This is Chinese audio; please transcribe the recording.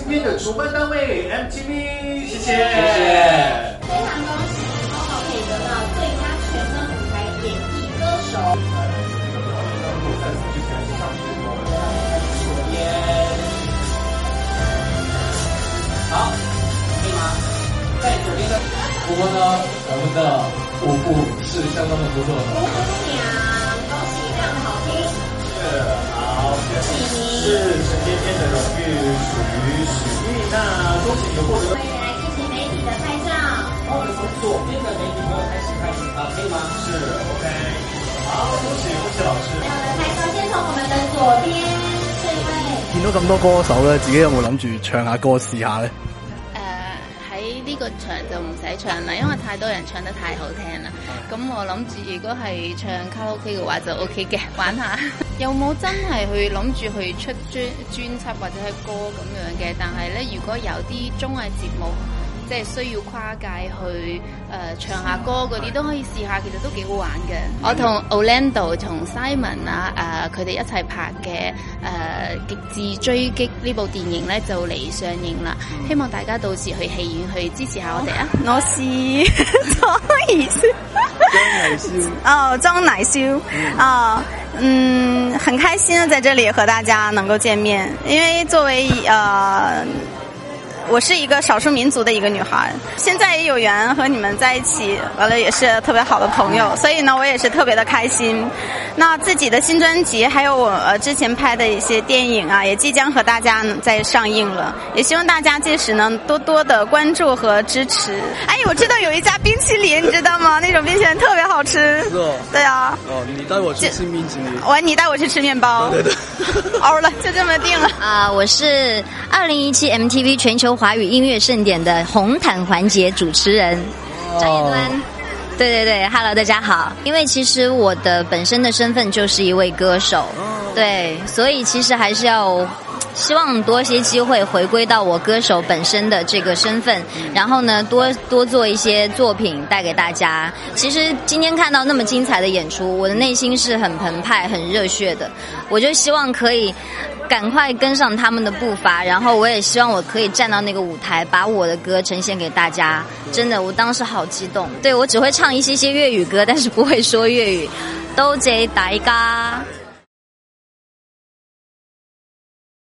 今天的主办单位 MTV， 谢谢。 非常恭喜Coco可以得到最佳全能舞台演绎歌手。 好，可以吗？在左边的，不过呢，我们的舞步是相当的不错的。 鼓鼓娘，恭喜，非常的好听。 是，好，是陈芊芊的荣誉属于许玉娜，恭喜你获得。 欢迎来进行媒体的拍照。 我们从左边的媒体朋友开始啊，可以吗？ 是 ，OK。好，恭喜老师。 我们的拍照先从我们的左边这一位。 見到咁多歌手咧，自己有冇諗住唱下歌試下咧？ 喺呢個場就唔使唱啦，因為太多人唱得太好聽啦。咁我諗住如果係唱卡拉 OK 嘅話就 OK 嘅，玩下。有冇真係去諗住去出專輯或者係歌咁樣嘅？但係咧，如果有啲綜藝節目即係需要跨界去唱下歌嗰啲都可以試下，其實都幾好玩嘅。我同 Orlando 同 Simon 啊佢哋一齊拍嘅極致追擊呢部電影咧就嚟上映啦，希望大家到時去戲院去支持下我哋啊！我是張怡瀟，張乃瀟很開心在這裡和大家能夠見面，因為作為我是一個少數民族的一個女孩，現在也有緣和你們在一起，完了也是特別好的朋友，所以呢我也是特別的開心。那自己的新專輯還有我之前拍的一些電影啊，也即將和大家在上映了，也希望大家屆時呢多多的關注和支持。哎，我知道有一家冰淇淋，你知道嗎？那種冰淇淋特別好吃。是哦。對啊。哦，你帶我去吃冰淇淋。你帶我去吃麵包。對對對。歐了，就這麼定了。 我是2017 MTV 全球華語音樂盛典的紅毯環節主持人張彥端。對對對 ，Hello， 大家好。因為其實我的本身的身份就是一位歌手，對，所以其實還是要希望多些機會回歸到我歌手本身的這個身份，然後呢，多做一些作品帶給大家。其實今天看到那麼精彩的演出，我的內心是很澎湃、很熱血的。我就希望可以趕快跟上他們的步伐，然後我也希望我可以站到那個舞台，把我的歌呈現給大家。真的，我當時好激動。對，我只會唱一些粵語歌，但是不會說粵語。多謝大家。